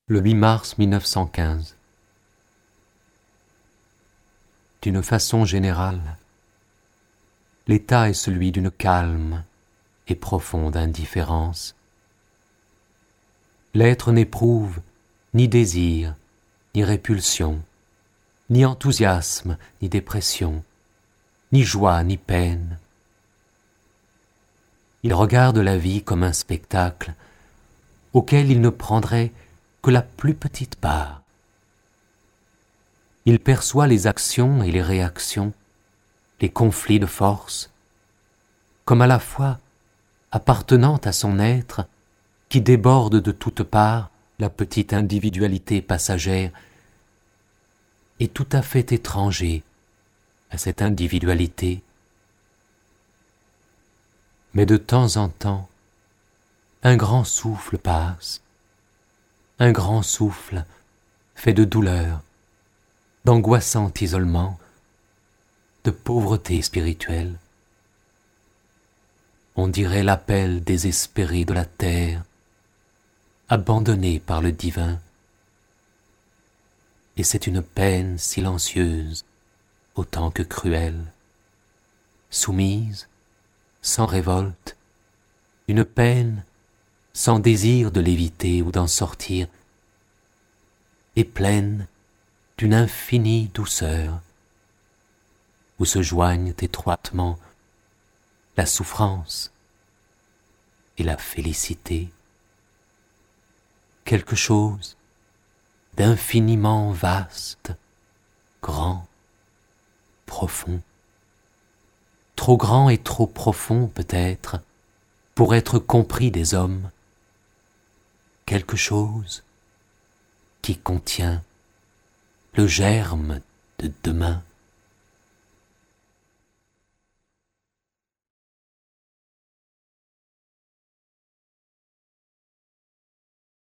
Le 8 mars 1915. D'une façon générale, l'état est celui d'une calme et profonde indifférence. L'être n'éprouve ni désir, ni répulsion, ni enthousiasme, ni dépression, ni joie, ni peine. Il regarde la vie comme un spectacle auquel il ne prendrait que la plus petite part. Il perçoit les actions et les réactions, les conflits de force, comme à la fois appartenant à son être qui déborde de toutes parts la petite individualité passagère et tout à fait étranger à cette individualité. Mais de temps en temps, un grand souffle passe, un grand souffle fait de douleur, d'angoissant isolement, de pauvreté spirituelle. On dirait l'appel désespéré de la terre, abandonnée par le divin. Et c'est une peine silencieuse, autant que cruelle, soumise, sans révolte, une peine sans désir de l'éviter ou d'en sortir, et pleine d'une infinie douceur, où se joignent étroitement la souffrance et la félicité. Quelque chose d'infiniment vaste, grand, profond, trop grand et trop profond peut-être pour être compris des hommes, quelque chose qui contient le germe de demain.